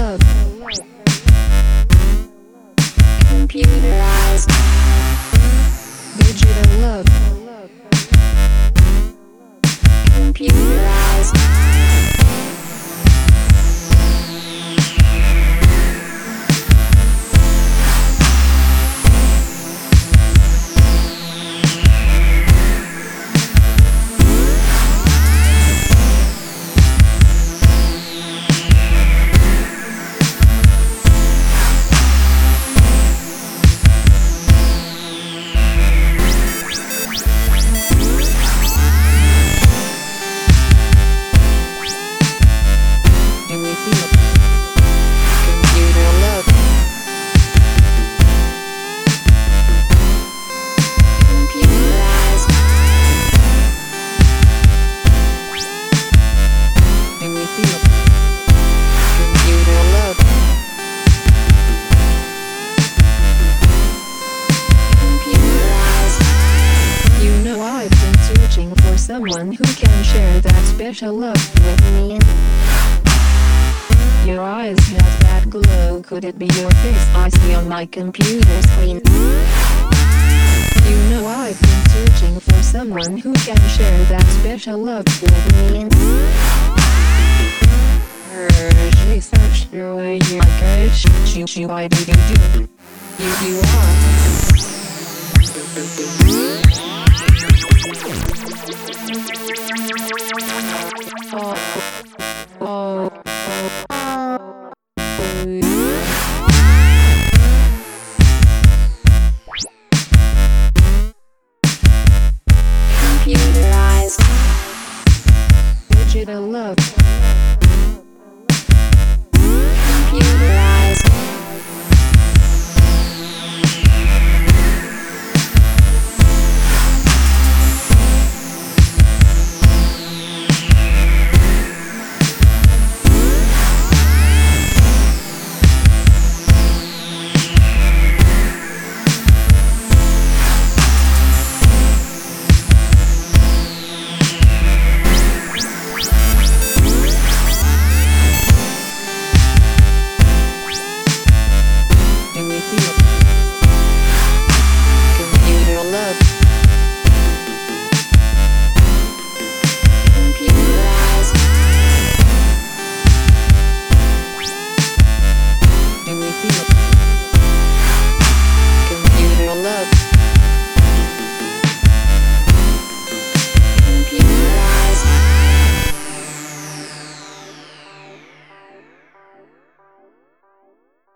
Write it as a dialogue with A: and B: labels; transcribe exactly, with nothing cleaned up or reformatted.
A: love. Computerized. Digital love. Computerized. Someone who can share that special love with me. Your eyes have that glow. Could it be your face I see on my computer screen? You know I've been searching for someone who can share that special love with me. She searched your way, you like a shoo shoo, I do do do. You do are. Oh, oh, oh, oh.